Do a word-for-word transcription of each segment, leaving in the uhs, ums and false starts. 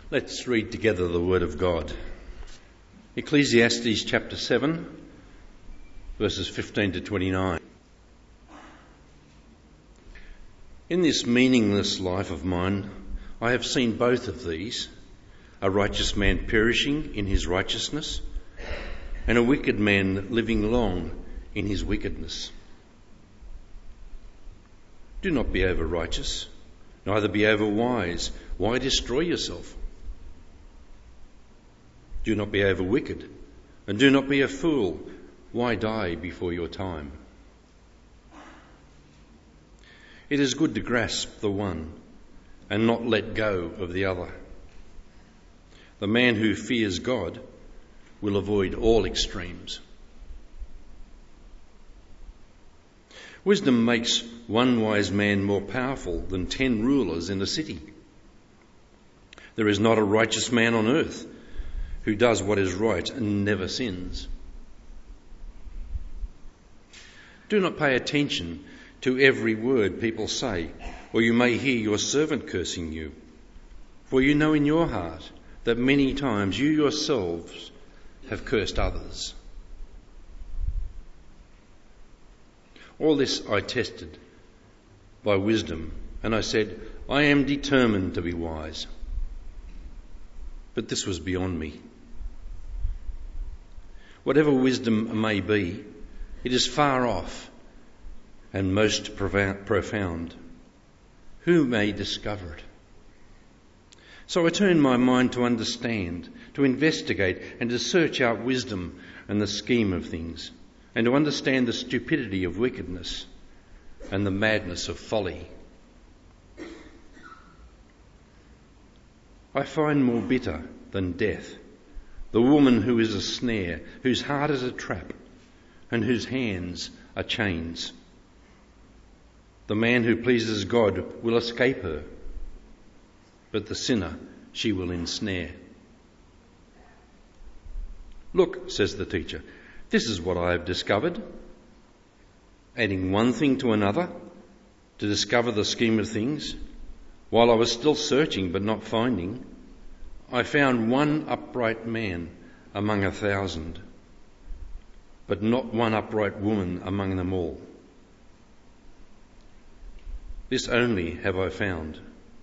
Let's read together the Word of God. Ecclesiastes chapter seven, verses fifteen to twenty-nine. In this meaningless life of mine, I have seen both of these, a righteous man perishing in his righteousness, and a wicked man living long in his wickedness. Do not be over righteous, neither be over wise. Why destroy yourself? Do not be over wicked, and do not be a fool. Why die before your time? It is good to grasp the one and not let go of the other. The man who fears God will avoid all extremes. Wisdom makes one wise man more powerful than ten rulers in a city. There is not a righteous man on earth who does what is right and never sins. Do not pay attention to every word people say, or you may hear your servant cursing you. For you know in your heart that many times you yourselves have cursed others. All this I tested by wisdom, and I said, I am determined to be wise. But this was beyond me. Whatever wisdom may be, it is far off and most profound. Who may discover it? So I turned my mind to understand, to investigate, and to search out wisdom and the scheme of things, and to understand the stupidity of wickedness and the madness of folly. I find more bitter than death the woman who is a snare, whose heart is a trap, and whose hands are chains. The man who pleases God will escape her, but the sinner she will ensnare. Look, says the teacher, this is what I have discovered. Adding one thing to another to discover the scheme of things, while I was still searching but not finding, I found one upright man among a thousand, but not one upright woman among them all. This only have I found.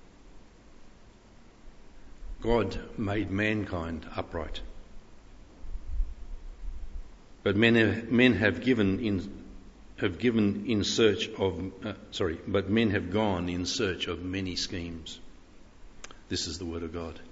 God made mankind upright, but men men have given in have given in search of uh, sorry, but men have gone in search of many schemes. This is the word of God.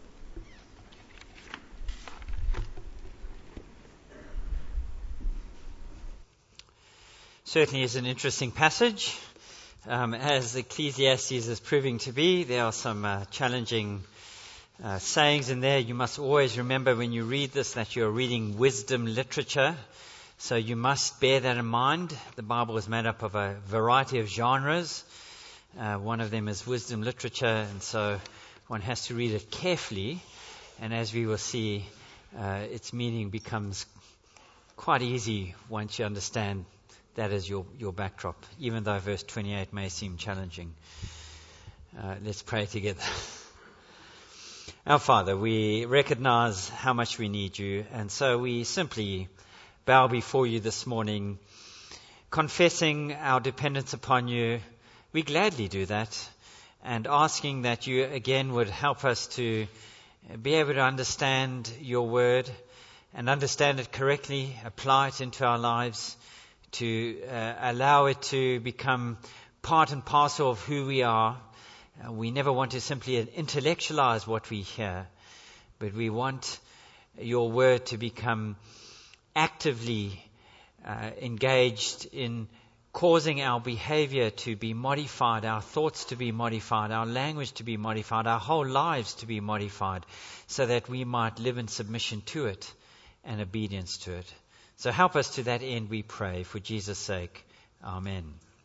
Certainly is an interesting passage. Um, as Ecclesiastes is proving to be, there are some uh, challenging uh, sayings in there. You must always remember when you read this that you're reading wisdom literature. So you must bear that in mind. The Bible is made up of a variety of genres. Uh, one of them is wisdom literature, and so one has to read it carefully. And as we will see, uh, its meaning becomes quite easy once you understand that is your, your backdrop, even though verse twenty-eight may seem challenging. Uh, let's pray together. Our Father, we recognize how much we need you, and so we simply bow before you this morning, confessing our dependence upon you. We gladly do that, and asking that you again would help us to be able to understand your word and understand it correctly, apply it into our lives, to uh, allow it to become part and parcel of who we are. Uh, we never want to simply intellectualize what we hear, but we want your word to become actively uh, engaged in causing our behavior to be modified, our thoughts to be modified, our language to be modified, our whole lives to be modified, so that we might live in submission to it and obedience to it. So help us to that end, we pray, for Jesus' sake. Amen.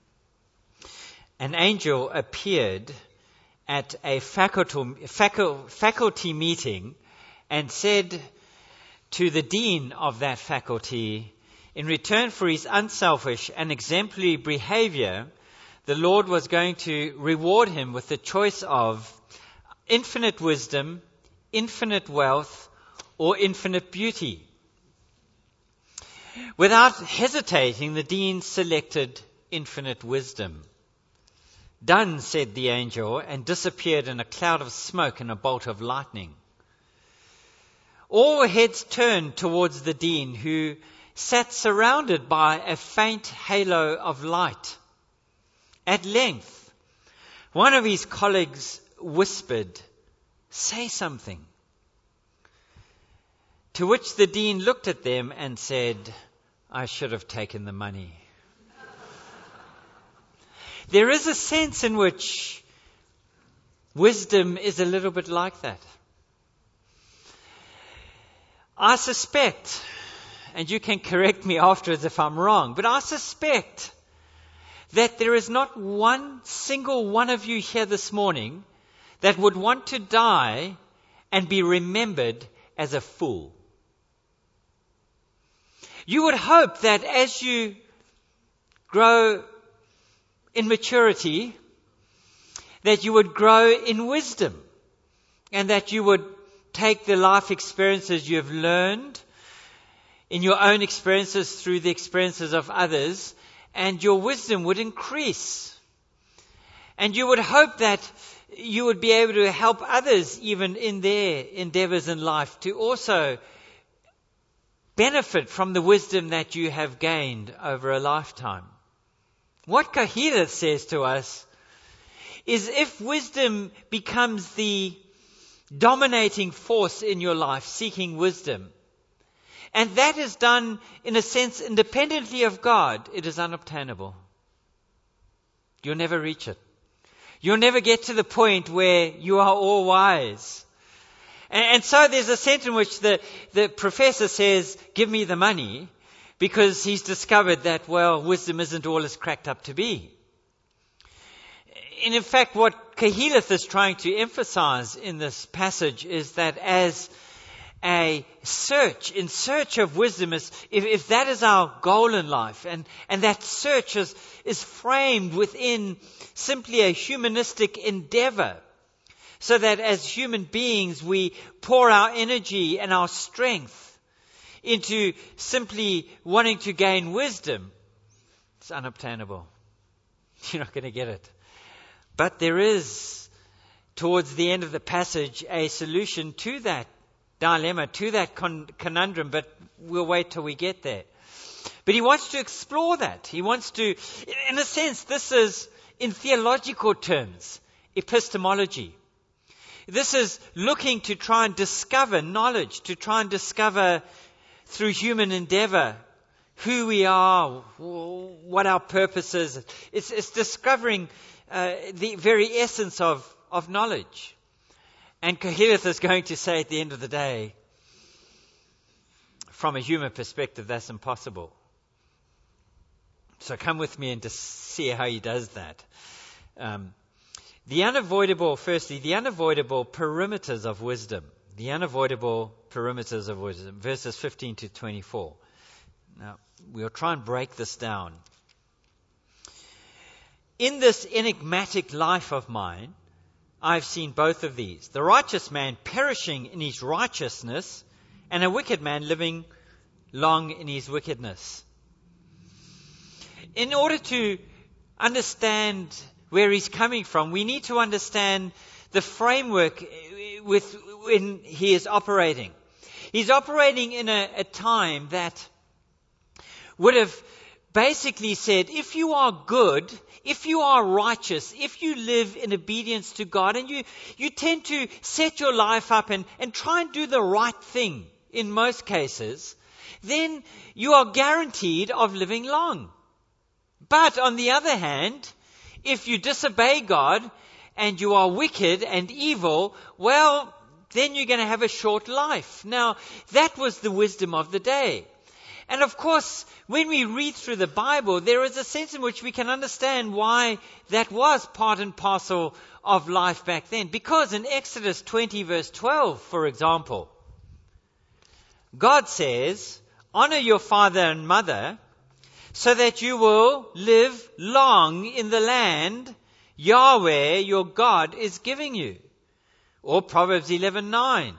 An angel appeared at a faculty, faculty meeting and said to the dean of that faculty, in return for his unselfish and exemplary behavior, the Lord was going to reward him with the choice of infinite wisdom, infinite wealth, or infinite beauty. Without hesitating, the dean selected infinite wisdom. Done, said the angel, and disappeared in a cloud of smoke and a bolt of lightning. All heads turned towards the dean, who sat surrounded by a faint halo of light. At length, one of his colleagues whispered, "Say something." To which the dean looked at them and said, "I should have taken the money." There is a sense in which wisdom is a little bit like that. I suspect, and you can correct me afterwards if I'm wrong, but I suspect that there is not one single one of you here this morning that would want to die and be remembered as a fool. You would hope that as you grow in maturity, that you would grow in wisdom, and that you would take the life experiences you have learned in your own experiences through the experiences of others, and your wisdom would increase. And you would hope that you would be able to help others even in their endeavors in life to also benefit from the wisdom that you have gained over a lifetime. What Koheleth says to us is, if wisdom becomes the dominating force in your life, seeking wisdom, and that is done in a sense independently of God, it is unobtainable. You'll never reach it. You'll never get to the point where you are all wise. And, and so there's a sense in which the, the professor says, "Give me the money," because he's discovered that, well, wisdom isn't all it's cracked up to be. And in fact, what Koheleth is trying to emphasize in this passage is that as a search, in search of wisdom, is, if, if that is our goal in life, and, and that search is, is framed within simply a humanistic endeavor, so that as human beings we pour our energy and our strength into simply wanting to gain wisdom, it's unobtainable. You're not going to get it. But there is, towards the end of the passage, a solution to that dilemma, to that con- conundrum, but we'll wait till we get there. But he wants to explore that. He wants to, in a sense, this is, in theological terms, epistemology. This is looking to try and discover knowledge, to try and discover through human endeavor who we are, what our purpose is. It's, it's discovering uh, the very essence of, of knowledge. And Koheleth is going to say at the end of the day, from a human perspective, that's impossible. So come with me and just see how he does that. Um, the unavoidable, firstly, the unavoidable perimeters of wisdom. The unavoidable perimeters of wisdom, verses fifteen to twenty-four. Now, we'll try and break this down. In this enigmatic life of mine, I've seen both of these. The righteous man perishing in his righteousness, and a wicked man living long in his wickedness. In order to understand where he's coming from, we need to understand the framework with when he is operating. He's operating in a, a time that would have basically said, if you are good, if you are righteous, if you live in obedience to God, and you, you tend to set your life up and, and try and do the right thing in most cases, then you are guaranteed of living long. But on the other hand, if you disobey God and you are wicked and evil, well, then you're going to have a short life. Now, that was the wisdom of the day. And of course, when we read through the Bible, there is a sense in which we can understand why that was part and parcel of life back then. Because in Exodus twenty verse twelve, for example, God says, "Honor your father and mother so that you will live long in the land Yahweh your God is giving you." Or Proverbs eleven nine,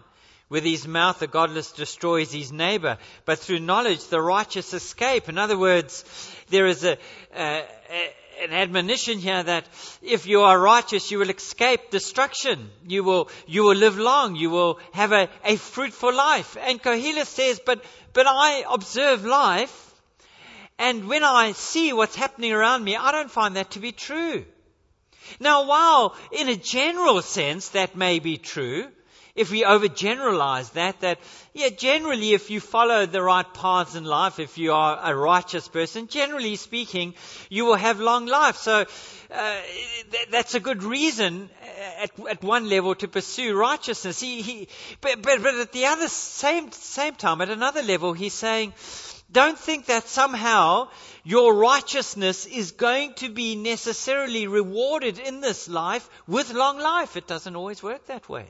With his mouth, the godless destroys his neighbor, but through knowledge, the righteous escape. In other words, there is a, a, a an admonition here that if you are righteous, you will escape destruction. You will, you will live long. You will have a, a fruitful life. And Koheles says, but, but I observe life, and when I see what's happening around me, I don't find that to be true. Now, while in a general sense that may be true, if we overgeneralize that, that, yeah, generally if you follow the right paths in life, if you are a righteous person, generally speaking, you will have long life. So uh, th- that's a good reason at, at one level to pursue righteousness. He, he, but, but, but at the other same, same time, at another level, he's saying, don't think that somehow your righteousness is going to be necessarily rewarded in this life with long life. It doesn't always work that way.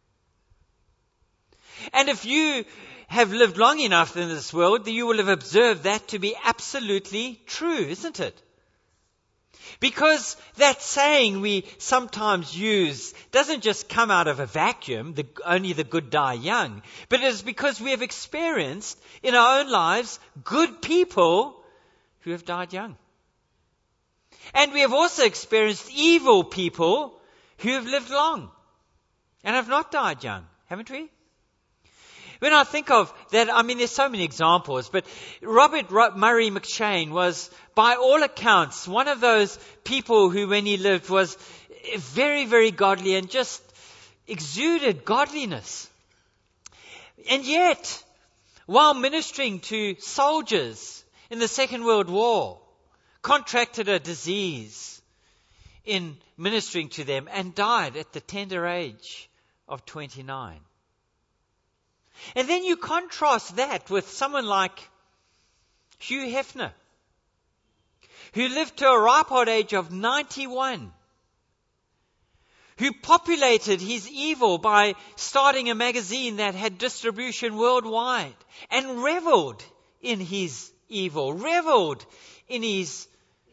And if you have lived long enough in this world, you will have observed that to be absolutely true, isn't it? Because that saying we sometimes use doesn't just come out of a vacuum, the, only the good die young, but it is because we have experienced in our own lives good people who have died young. And we have also experienced evil people who have lived long and have not died young, haven't we? When I think of that, I mean, there's so many examples, but Robert Murray McCheyne was, by all accounts, one of those people who, when he lived, was very, very godly and just exuded godliness. And yet, while ministering to soldiers in the Second World War, contracted a disease in ministering to them and died at the tender age of twenty-nine. And then you contrast that with someone like Hugh Hefner, who lived to a ripe old age of ninety-one, who populated his evil by starting a magazine that had distribution worldwide and reveled in his evil, reveled in his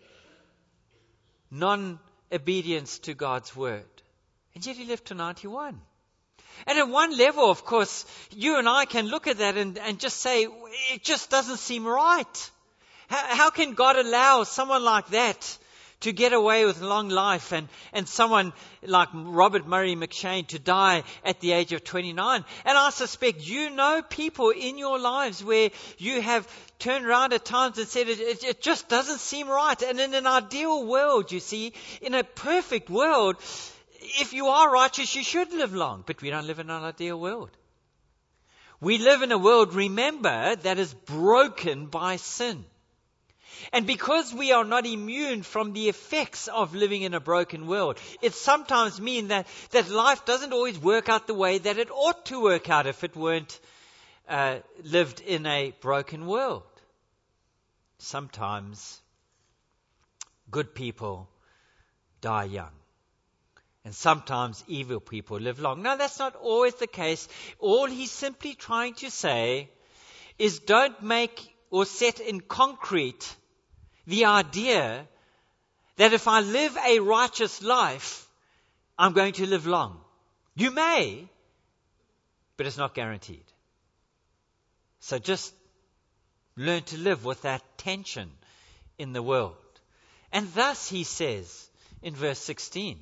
non-obedience to God's word. And yet he lived to ninety-one. And at one level, of course, you and I can look at that and, and just say, it just doesn't seem right. How, how can God allow someone like that to get away with long life and, and someone like Robert Murray McCheyne to die at the age of twenty-nine? And I suspect you know people in your lives where you have turned around at times and said, it, it, it just doesn't seem right. And in an ideal world, you see, in a perfect world, if you are righteous, you should live long. But we don't live in an ideal world. We live in a world, remember, that is broken by sin. And because we are not immune from the effects of living in a broken world, it sometimes means that, that life doesn't always work out the way that it ought to work out if it weren't uh, lived in a broken world. Sometimes good people die young. And sometimes evil people live long. Now, that's not always the case. All he's simply trying to say is don't make or set in concrete the idea that if I live a righteous life, I'm going to live long. You may, but it's not guaranteed. So just learn to live with that tension in the world. And thus he says in verse sixteen,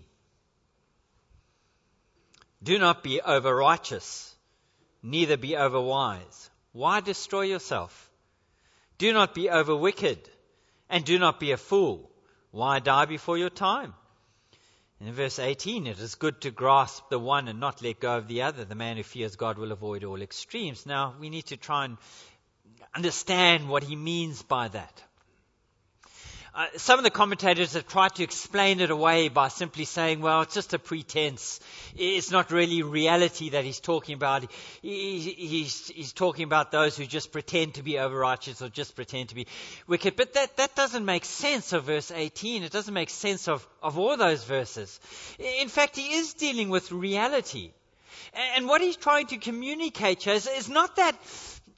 do not be over righteous, neither be over wise. Why destroy yourself? Do not be over wicked, and do not be a fool. Why die before your time? And in verse eighteen, it is good to grasp the one and not let go of the other. The man who fears God will avoid all extremes. Now, we need to try and understand what he means by that. Uh, some of the commentators have tried to explain it away by simply saying, well, it's just a pretense. It's not really reality that he's talking about. He, he's, he's talking about those who just pretend to be over-righteous or just pretend to be wicked. But that, that doesn't make sense of verse eighteen. It doesn't make sense of, of all those verses. In fact, he is dealing with reality. And what he's trying to communicate is, is not that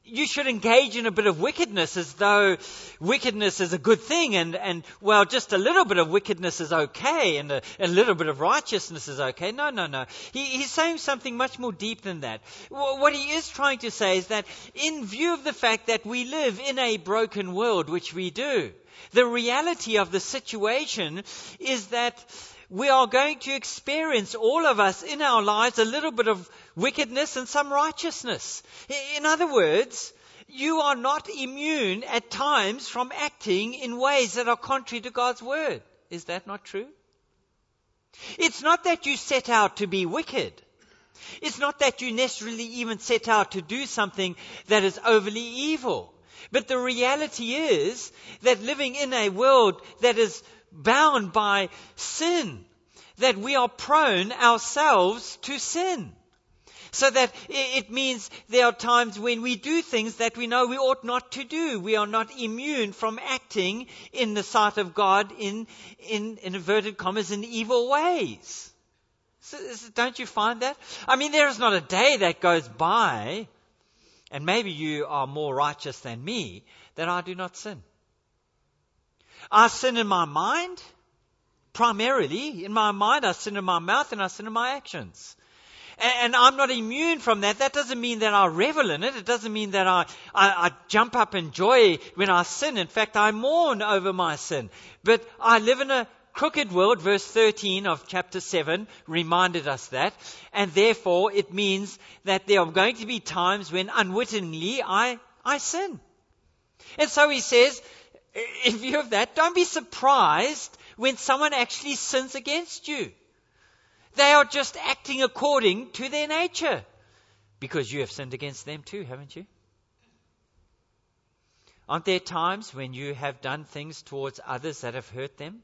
you should engage in a bit of wickedness as though wickedness is a good thing, and, and well, just a little bit of wickedness is okay, and a, a little bit of righteousness is okay. No, no, no. He, he's saying something much more deep than that. What he is trying to say is that in view of the fact that we live in a broken world, which we do, the reality of the situation is that we are going to experience, all of us in our lives, a little bit of wickedness and some righteousness. In other words, you are not immune at times from acting in ways that are contrary to God's word. Is that not true? It's not that you set out to be wicked. It's not that you necessarily even set out to do something that is overly evil. But the reality is that living in a world that is bound by sin, that we are prone ourselves to sin. So that it means there are times when we do things that we know we ought not to do. We are not immune from acting in the sight of God in, in, in inverted commas, in evil ways. So, don't you find that? I mean, there is not a day that goes by, and maybe you are more righteous than me, that I do not sin. I sin in my mind, primarily. In my mind, I sin in my mouth and I sin in my actions. And, and I'm not immune from that. That doesn't mean that I revel in it. It doesn't mean that I, I, I jump up in joy when I sin. In fact, I mourn over my sin. But I live in a crooked world. Verse thirteen of chapter seven reminded us that. And therefore, it means that there are going to be times when unwittingly I, I sin. And so he says, in view of that, don't be surprised when someone actually sins against you. They are just acting according to their nature, because you have sinned against them too, haven't you? Aren't there times when you have done things towards others that have hurt them?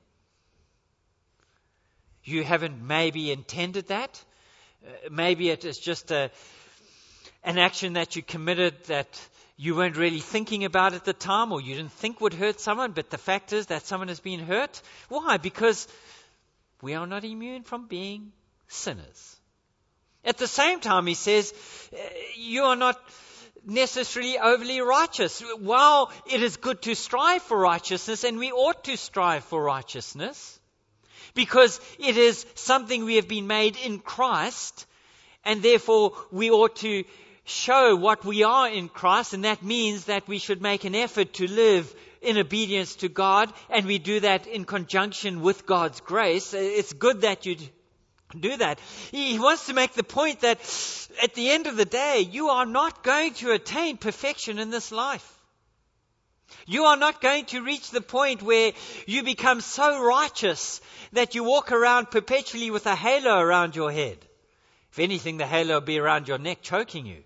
You haven't maybe intended that. Uh, maybe it is just a, an action that you committed that you weren't really thinking about at the time, or you didn't think would hurt someone, but the fact is that someone has been hurt. Why? Because we are not immune from being sinners. At the same time, he says, you are not necessarily overly righteous. While it is good to strive for righteousness, and we ought to strive for righteousness, because it is something we have been made in Christ, and therefore we ought to show what we are in Christ, and that means that we should make an effort to live in obedience to God, and we do that in conjunction with God's grace. It's good that you do that. He wants to make the point that at the end of the day, you are not going to attain perfection in this life. You are not going to reach the point where you become so righteous that you walk around perpetually with a halo around your head. If anything, the halo will be around your neck, choking you.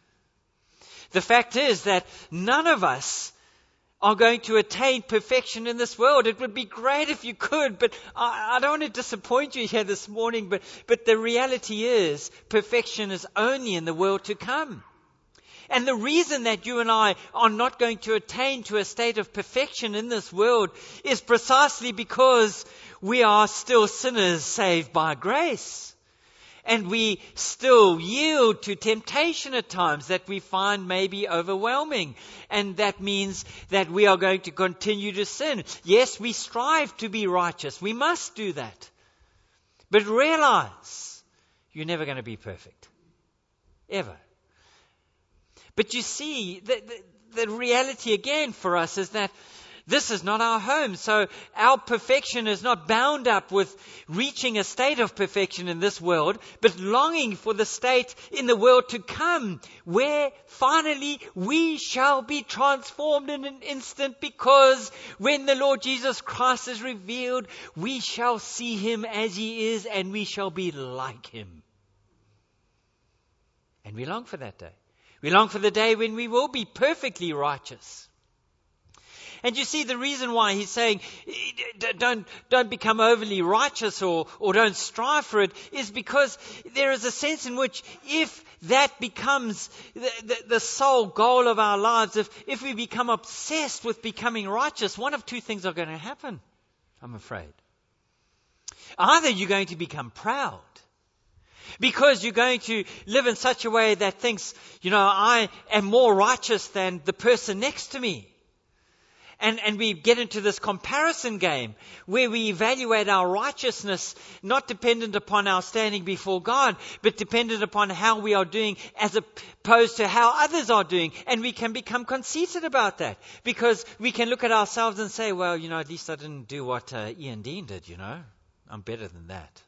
The fact is that none of us are going to attain perfection in this world. It would be great if you could, but I, I don't want to disappoint you here this morning, but, but the reality is perfection is only in the world to come. And the reason that you and I are not going to attain to a state of perfection in this world is precisely because we are still sinners saved by grace. And we still yield to temptation at times that we find maybe overwhelming. And that means that we are going to continue to sin. Yes, we strive to be righteous. We must do that. But realize you're never going to be perfect. Ever. But you see, the, the, the reality again for us is that this is not our home. So our perfection is not bound up with reaching a state of perfection in this world, but longing for the state in the world to come, where finally we shall be transformed in an instant, because when the Lord Jesus Christ is revealed, we shall see him as he is, and we shall be like him. And we long for that day. We long for the day when we will be perfectly righteous. And you see, the reason why he's saying don't, don't become overly righteous or, or don't strive for it is because there is a sense in which if that becomes the, the, the sole goal of our lives, if, if we become obsessed with becoming righteous, one of two things are going to happen, I'm afraid. Either you're going to become proud. Because you're going to live in such a way that thinks, you know, I am more righteous than the person next to me. And, and we get into this comparison game where we evaluate our righteousness not dependent upon our standing before God, but dependent upon how we are doing as opposed to how others are doing. And we can become conceited about that because we can look at ourselves and say, well, you know, at least I didn't do what uh, Ian Dean did, you know. I'm better than that.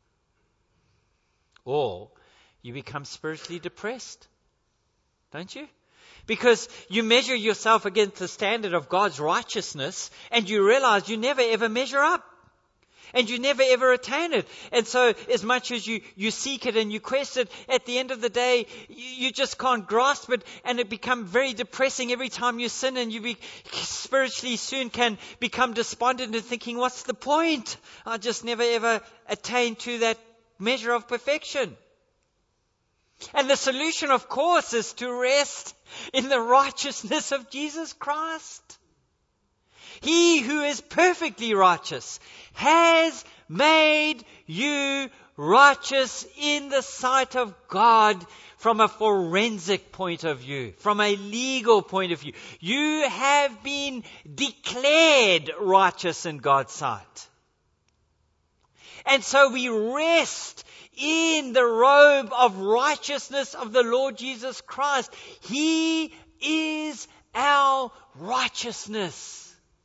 Or you become spiritually depressed, don't you? Because you measure yourself against the standard of God's righteousness and you realize you never ever measure up. And you never ever attain it. And so as much as you, you seek it and you quest it, at the end of the day, you, you just can't grasp it. And it becomes very depressing every time you sin. And you be, spiritually soon can become despondent and thinking, what's the point? I just never ever attain to that measure of perfection. And the solution, of course, is to rest in the righteousness of Jesus Christ. He who is perfectly righteous has made you righteous in the sight of God from a forensic point of view, from a legal point of view. You have been declared righteous in God's sight. And so we rest in the robe of righteousness of the Lord Jesus Christ. He is our righteousness.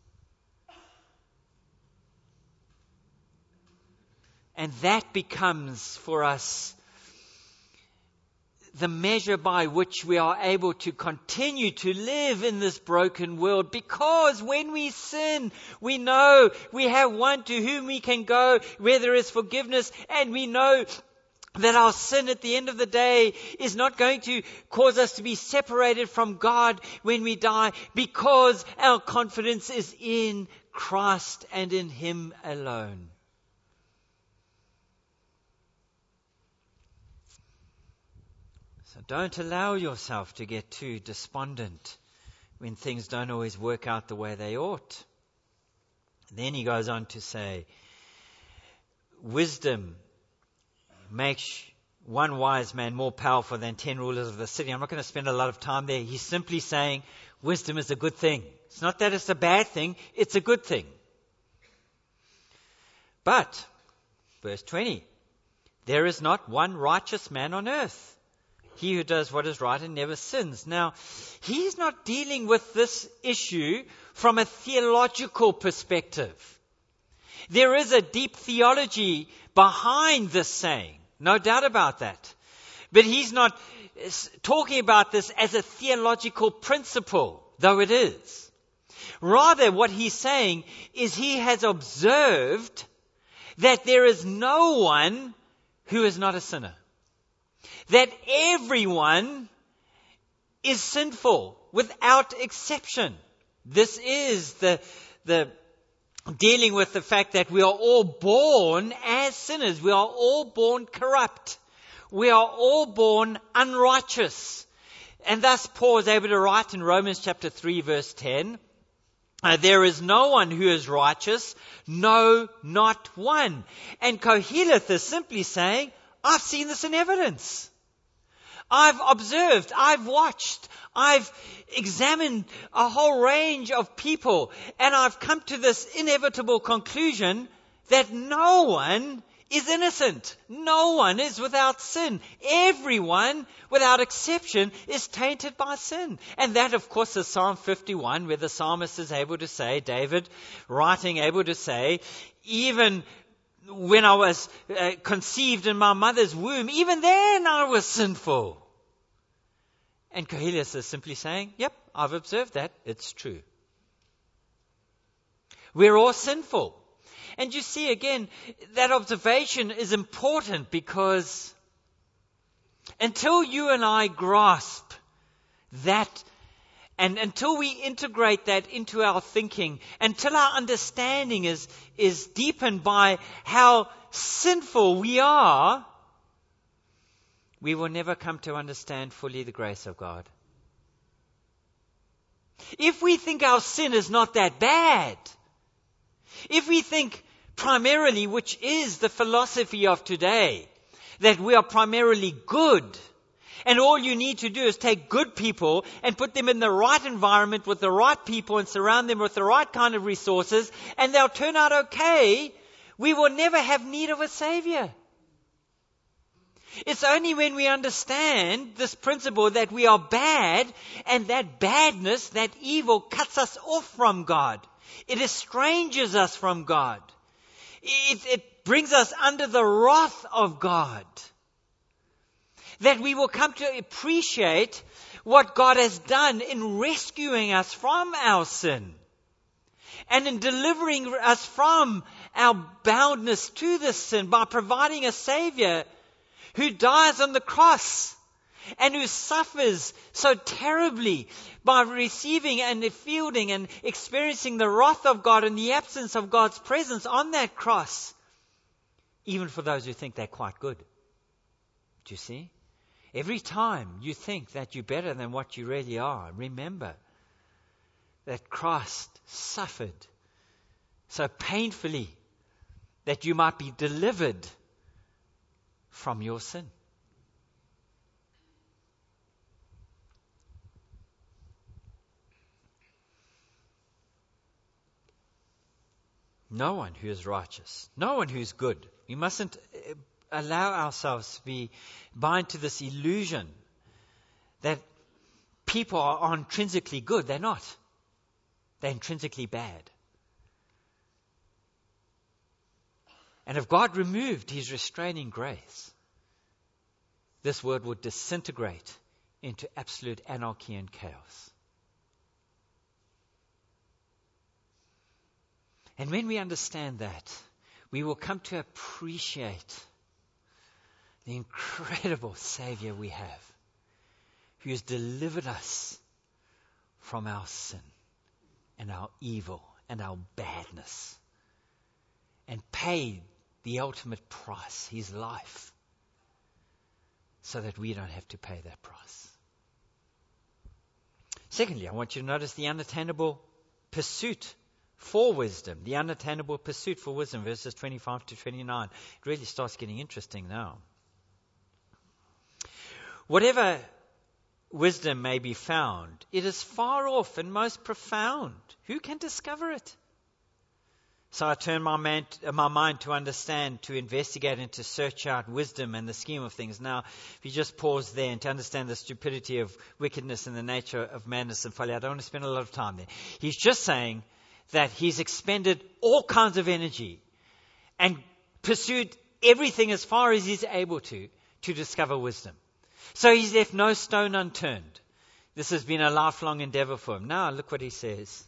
And that becomes for us the measure by which we are able to continue to live in this broken world. Because when we sin, we know we have one to whom we can go where there is forgiveness. And we know that our sin at the end of the day is not going to cause us to be separated from God when we die. Because our confidence is in Christ and in Him alone. So don't allow yourself to get too despondent when things don't always work out the way they ought. Then he goes on to say, wisdom makes one wise man more powerful than ten rulers of the city. I'm not going to spend a lot of time there. He's simply saying wisdom is a good thing. It's not that it's a bad thing, it's a good thing. But, verse twenty, there is not one righteous man on earth. He who does what is right and never sins. Now, he's not dealing with this issue from a theological perspective. There is a deep theology behind this saying, no doubt about that. But he's not talking about this as a theological principle, though it is. Rather, what he's saying is he has observed that there is no one who is not a sinner. That everyone is sinful without exception. This is the, the dealing with the fact that we are all born as sinners. We are all born corrupt. We are all born unrighteous. And thus Paul is able to write in Romans chapter three verse ten, Uh, there is no one who is righteous, no, not one. And Koheleth is simply saying, I've seen this in evidence. I've observed, I've watched, I've examined a whole range of people, and I've come to this inevitable conclusion that no one is innocent. No one is without sin. Everyone, without exception, is tainted by sin. And that, of course, is Psalm fifty-one, where the psalmist is able to say, David, writing, able to say, even when I was uh, conceived in my mother's womb, even then I was sinful. And Koheleth is simply saying, yep, I've observed that. It's true. We're all sinful. And you see, again, that observation is important because until you and I grasp that, and until we integrate that into our thinking, until our understanding is, is deepened by how sinful we are, we will never come to understand fully the grace of God. If we think our sin is not that bad, if we think primarily, which is the philosophy of today, that we are primarily good. And all you need to do is take good people and put them in the right environment with the right people and surround them with the right kind of resources, and they'll turn out okay. We will never have need of a Savior. It's only when we understand this principle that we are bad, and that badness, that evil, cuts us off from God. It estranges us from God. It, it brings us under the wrath of God. That we will come to appreciate what God has done in rescuing us from our sin and in delivering us from our boundness to this sin by providing a Savior who dies on the cross and who suffers so terribly by receiving and fielding and experiencing the wrath of God and the absence of God's presence on that cross, even for those who think they're quite good. Do you see? Every time you think that you're better than what you really are, remember that Christ suffered so painfully that you might be delivered from your sin. No one who is righteous, no one who is good. We mustn't allow ourselves to be bind to this illusion that people are intrinsically good. They're not. They're intrinsically bad. And if God removed his restraining grace, this world would disintegrate into absolute anarchy and chaos. And when we understand that, we will come to appreciate the incredible Savior we have, who has delivered us from our sin and our evil and our badness and paid the ultimate price, his life, so that we don't have to pay that price. Secondly, I want you to notice the unattainable pursuit for wisdom. The unattainable pursuit for wisdom, verses twenty-five to twenty-nine. It really starts getting interesting now. Whatever wisdom may be found, it is far off and most profound. Who can discover it? So I turn my, man, my mind to understand, to investigate, and to search out wisdom and the scheme of things. Now, if you just pause there and to understand the stupidity of wickedness and the nature of madness and folly, I don't want to spend a lot of time there. He's just saying that he's expended all kinds of energy and pursued everything as far as he's able to, to discover wisdom. So he's left no stone unturned. This has been a lifelong endeavor for him. Now look what he says.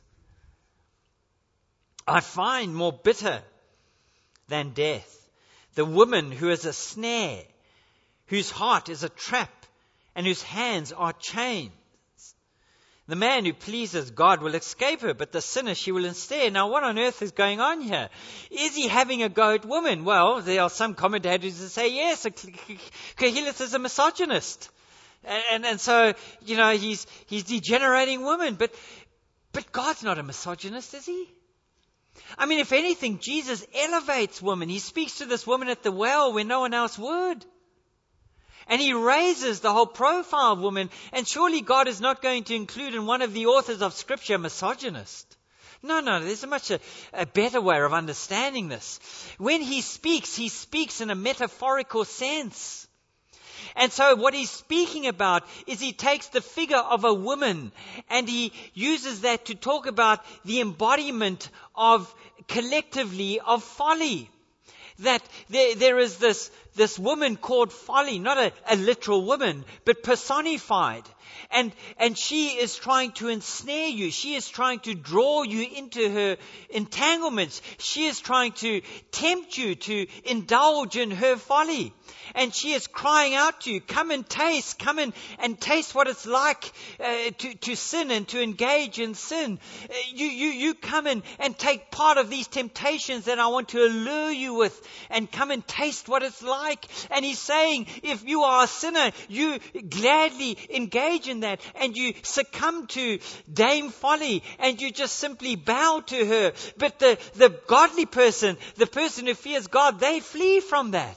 I find more bitter than death the woman who is a snare, whose heart is a trap, and whose hands are chains. The man who pleases God will escape her, but the sinner she will ensnare. Now, what on earth is going on here? Is he having a go at women? Well, there are some commentators that say, yes, Koheles is a misogynist. And, and, and so, you know, he's he's degenerating women. But, but God's not a misogynist, is he? I mean, if anything, Jesus elevates women. He speaks to this woman at the well where no one else would. And he raises the whole profile of women. And surely God is not going to include in one of the authors of Scripture a misogynist. No, no, there's a much a, a better way of understanding this. When he speaks, he speaks in a metaphorical sense. And so what he's speaking about is he takes the figure of a woman and he uses that to talk about the embodiment of, collectively, of folly. That there, there is this, this woman called folly, not a, a literal woman, but personified. And, and she is trying to ensnare you. She is trying to draw you into her entanglements. She is trying to tempt you to indulge in her folly. And she is crying out to you, come and taste, come and, and taste what it's like uh, to, to sin and to engage in sin. Uh, you, you, you come in and take part of these temptations that I want to allure you with, and come and taste what it's like. And he's saying, if you are a sinner, you gladly engage in that, and you succumb to Dame Folly, and you just simply bow to her. But the, the godly person, the person who fears God, they flee from that. Do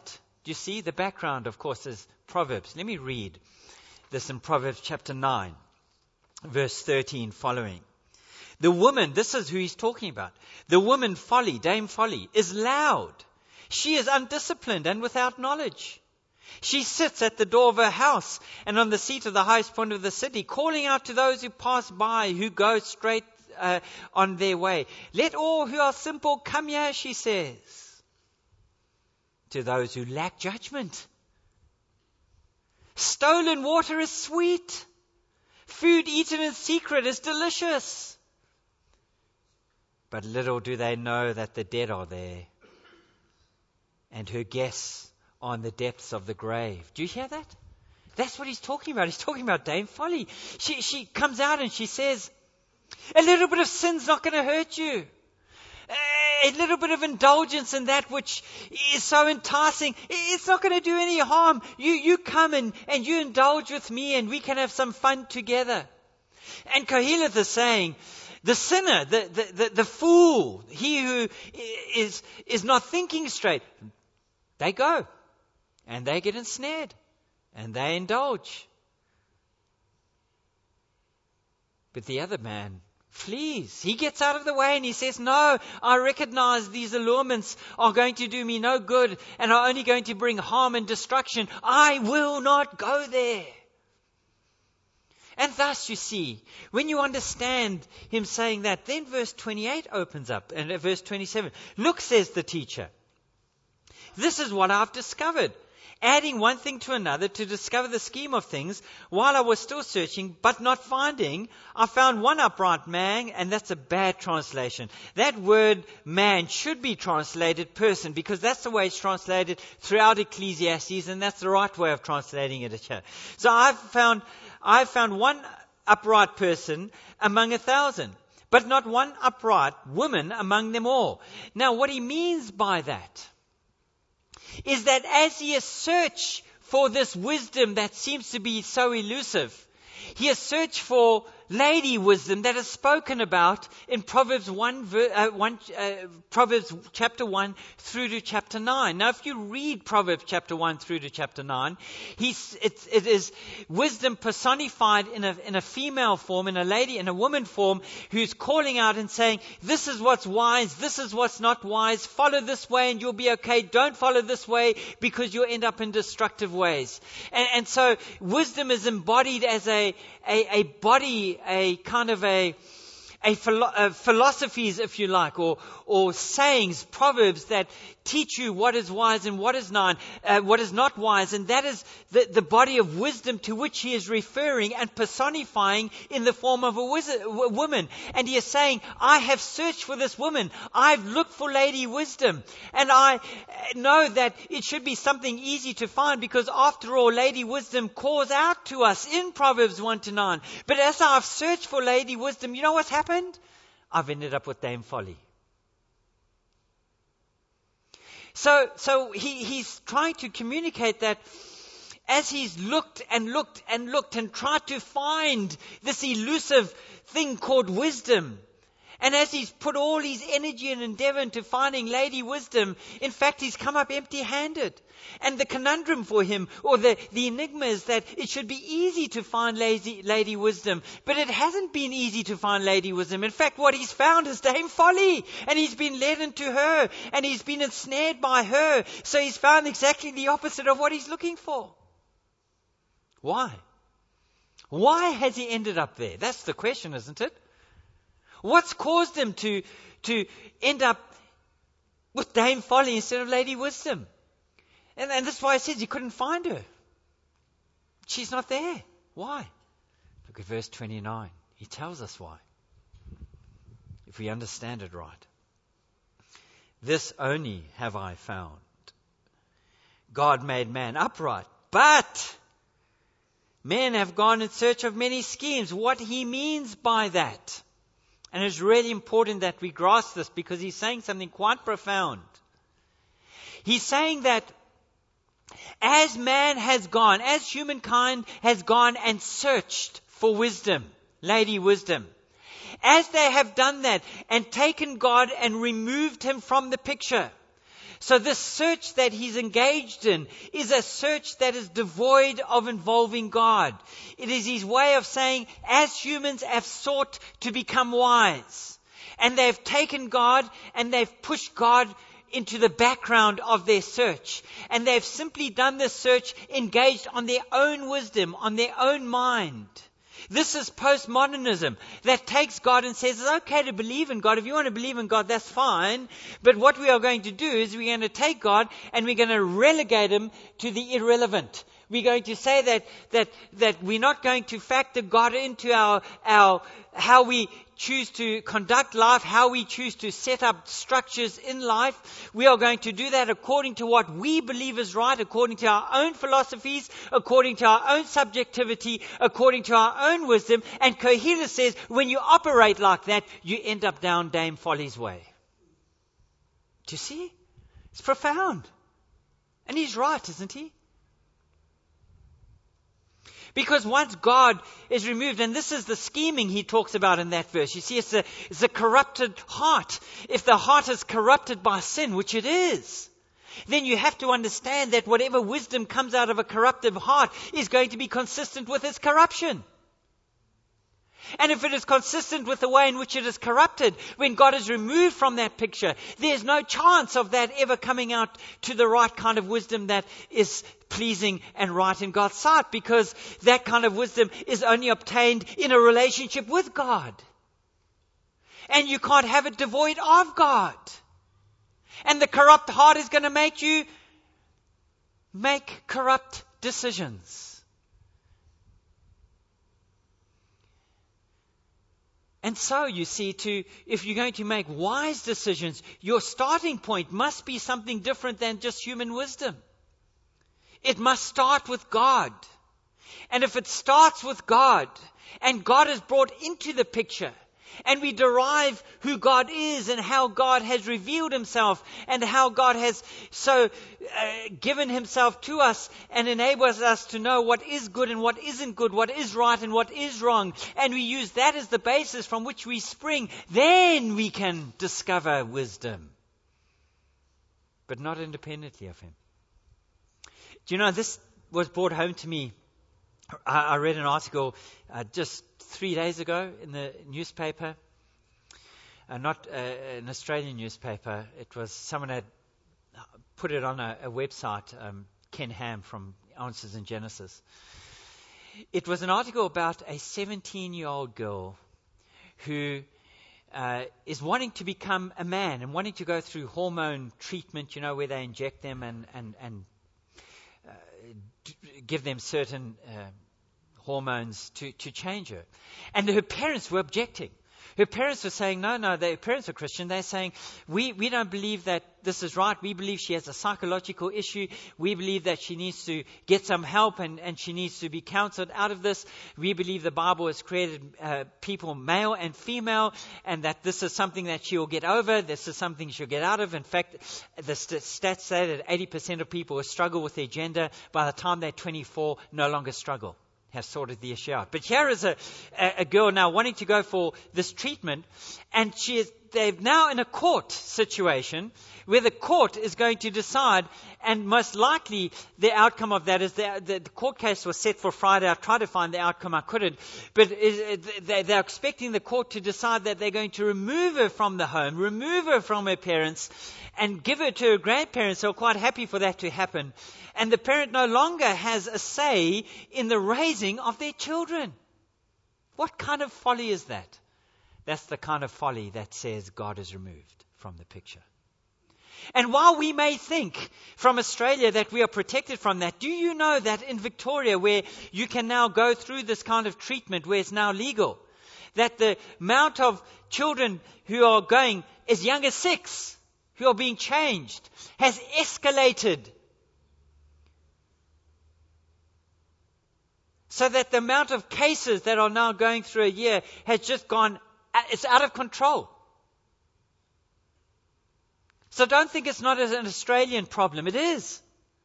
Do you see? The background, of course, is Proverbs. Let me read this in Proverbs chapter nine, verse thirteen following. The woman, this is who he's talking about. The woman Folly, Dame Folly, is loud. She is undisciplined and without knowledge. She sits at the door of her house and on the seat of the highest point of the city, calling out to those who pass by, who go straight uh, on their way. Let all who are simple come here, she says. To those who lack judgment. Stolen water is sweet. Food eaten in secret is delicious. But little do they know that the dead are there, and her guests are in the depths of the grave. Do you hear that? That's what he's talking about. He's talking about Dame Folly. She, she comes out and she says, a little bit of sin's not going to hurt you. A little bit of indulgence in that which is so enticing, it's not going to do any harm. You, you come and, and you indulge with me and we can have some fun together. And Koheleth is saying, the sinner, the, the, the, the fool, he who is, is not thinking straight, they go and they get ensnared and they indulge. But the other man flees. He gets out of the way and he says, no, I recognize these allurements are going to do me no good and are only going to bring harm and destruction. I will not go there. And thus, you see, when you understand him saying that, then verse twenty-eight opens up, and verse twenty-seven. Look, says the teacher, this is what I've discovered. Adding one thing to another to discover the scheme of things, while I was still searching, but not finding, I found one upright man, and that's a bad translation. That word man should be translated person, because that's the way it's translated throughout Ecclesiastes, and that's the right way of translating it here. So I've found, I've found one upright person among a thousand, but not one upright woman among them all. Now, what he means by that is that as he has searched for this wisdom that seems to be so elusive, he has searched for lady wisdom that is spoken about in Proverbs one, uh, one uh, Proverbs chapter one through to chapter nine. Now, if you read Proverbs chapter one through to chapter nine, he's, it's, it is wisdom personified in a, in a female form, in a lady, in a woman form, who's calling out and saying, this is what's wise, this is what's not wise, follow this way and you'll be okay, don't follow this way because you'll end up in destructive ways. And, and so wisdom is embodied as a, a, a body, a kind of a, a, philo- a philosophies, if you like, or or sayings, proverbs that teach you what is wise and what is not, uh, what is not wise, and that is the, the body of wisdom to which he is referring and personifying in the form of a, wizard, a woman. And he is saying, I have searched for this woman. I've looked for Lady Wisdom, and I know that it should be something easy to find, because after all, Lady Wisdom calls out to us in Proverbs one to nine. But as I've searched for Lady Wisdom, you know what's happened? I've ended up with Dame Folly. So, so he, he's trying to communicate that as he's looked and looked and looked and tried to find this elusive thing called wisdom, and as he's put all his energy and endeavor into finding Lady Wisdom, in fact, he's come up empty-handed. And the conundrum for him, or the, the enigma, is that it should be easy to find Lady, Lady Wisdom, but it hasn't been easy to find Lady Wisdom. In fact, what he's found is Dame Folly, and he's been led into her, and he's been ensnared by her. So he's found exactly the opposite of what he's looking for. Why? Why has he ended up there? That's the question, isn't it? What's caused him to, to end up with Dame Folly instead of Lady Wisdom? And, and that's why it says he couldn't find her. She's not there. Why? Look at verse twenty-nine. He tells us why, if we understand it right. This only have I found. God made man upright, but men have gone in search of many schemes. What he means by that. And it's really important that we grasp this, because he's saying something quite profound. He's saying that as man has gone, as humankind has gone and searched for wisdom, Lady Wisdom, as they have done that and taken God and removed him from the picture, So this search that he's engaged in is a search that is devoid of involving God. It is his way of saying, as humans have sought to become wise, and they've taken God and they've pushed God into the background of their search. And they've simply done this search engaged on their own wisdom, on their own mind. This is postmodernism that takes God and says, it's okay to believe in God. If you want to believe in God, that's fine. But what we are going to do is we're going to take God and we're going to relegate him to the irrelevant. We're going to say that that that we're not going to factor God into our our how we choose to conduct life, how we choose to set up structures in life. We are going to do that according to what we believe is right, according to our own philosophies, according to our own subjectivity, according to our own wisdom. And Kohila says, when you operate like that, you end up down Dame Folly's way. Do you see? It's profound. And he's right, isn't he? Because once God is removed, and this is the scheming he talks about in that verse. You see, it's a, it's a corrupted heart. If the heart is corrupted by sin, which it is, then you have to understand that whatever wisdom comes out of a corruptive heart is going to be consistent with its corruption. And if it is consistent with the way in which it is corrupted, when God is removed from that picture, there's no chance of that ever coming out to the right kind of wisdom that is pleasing and right in God's sight, because that kind of wisdom is only obtained in a relationship with God. And you can't have it devoid of God. And the corrupt heart is going to make you make corrupt decisions. And so, you see, to if you're going to make wise decisions, your starting point must be something different than just human wisdom. It must start with God. And if it starts with God, and God is brought into the picture, and we derive who God is and how God has revealed himself and how God has so uh, given himself to us and enables us to know what is good and what isn't good, what is right and what is wrong. And we use that as the basis from which we spring. Then we can discover wisdom. But not independently of him. Do you know, this was brought home to me. I, I read an article uh, just three days ago in the newspaper, uh, not uh, an Australian newspaper. It was someone had put it on a, a website, um, Ken Ham from Answers in Genesis. It was an article about a seventeen-year-old girl who uh, is wanting to become a man and wanting to go through hormone treatment, you know, where they inject them and, and, and uh, d- give them certain uh, hormones to, to change her. And her parents were objecting. Her parents were saying, no, no, their parents are Christian. They're saying, we, we don't believe that this is right. We believe she has a psychological issue. We believe that she needs to get some help and, and she needs to be counseled out of this. We believe the Bible has created uh, people male and female, and that this is something that she'll get over. This is something she'll get out of. In fact, the st- stats say that eighty percent of people who struggle with their gender, by the time they're twenty-four, no longer struggle. Have sorted the issue out. But here is a, a, a girl now wanting to go for this treatment, and she is, they're now in a court situation where the court is going to decide, and most likely the outcome of that is the, the, the court case was set for Friday. I tried to find the outcome, I couldn't. But is, they, they're expecting the court to decide that they're going to remove her from the home, remove her from her parents, and give her to her grandparents who are quite happy for that to happen. And the parent no longer has a say in the raising of their children. What kind of folly is that? That's the kind of folly that says God is removed from the picture. And while we may think from Australia that we are protected from that, do you know that in Victoria, where you can now go through this kind of treatment, where it's now legal, that the amount of children who are going as young as six, who are being changed, has escalated. So that the amount of cases that are now going through a year has just gone, it's out of control. So don't think it's not an Australian problem. It is.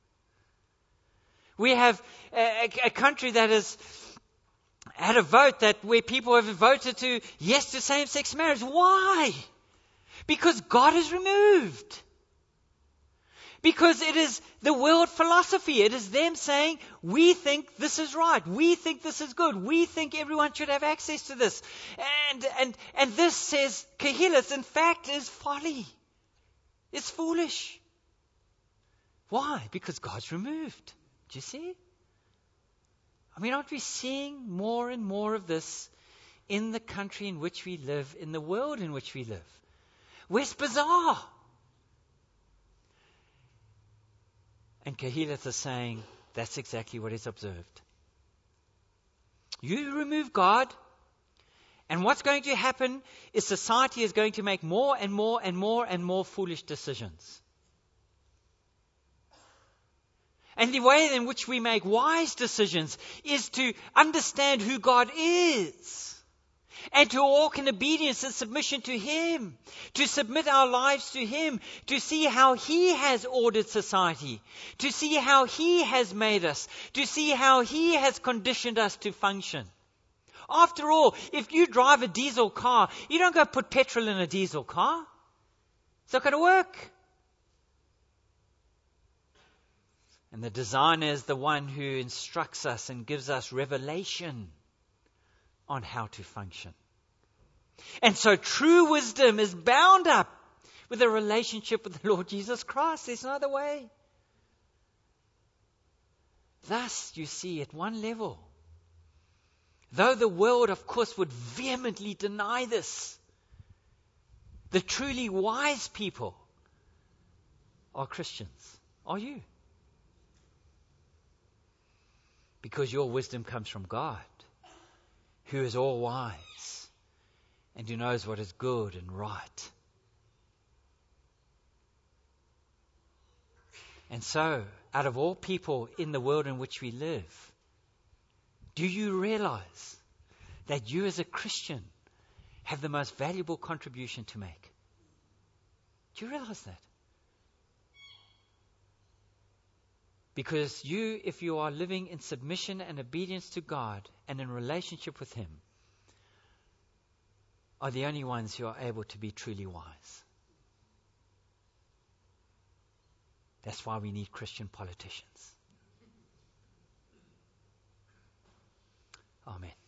We have a, a country that has had a vote that where people have voted to yes to same-sex marriage. Why? Because God is removed. Because it is the world philosophy. It is them saying, we think this is right. We think this is good. We think everyone should have access to this. And and and this, says Koheles, in fact is folly. It's foolish. Why? Because God's removed. Do you see? I mean, aren't we seeing more and more of this in the country in which we live, in the world in which we live? Where it's bizarre. And Koheles is saying that's exactly what is observed. You remove God, and what's going to happen is society is going to make more and more and more and more foolish decisions. And the way in which we make wise decisions is to understand who God is. And to walk in obedience and submission to Him. To submit our lives to Him. To see how He has ordered society. To see how He has made us. To see how He has conditioned us to function. After all, if you drive a diesel car, you don't go put petrol in a diesel car. It's not going to work. And the designer is the one who instructs us and gives us revelation on how to function. And so true wisdom is bound up with a relationship with the Lord Jesus Christ. There's no other way. Thus, you see, at one level, though the world, of course, would vehemently deny this, the truly wise people are Christians. Are you? Because your wisdom comes from God, who is all wise and who knows what is good and right. And so, out of all people in the world in which we live, do you realize that you as a Christian have the most valuable contribution to make? Do you realize that? Because you, if you are living in submission and obedience to God and in relationship with Him, are the only ones who are able to be truly wise. That's why we need Christian politicians. Amen.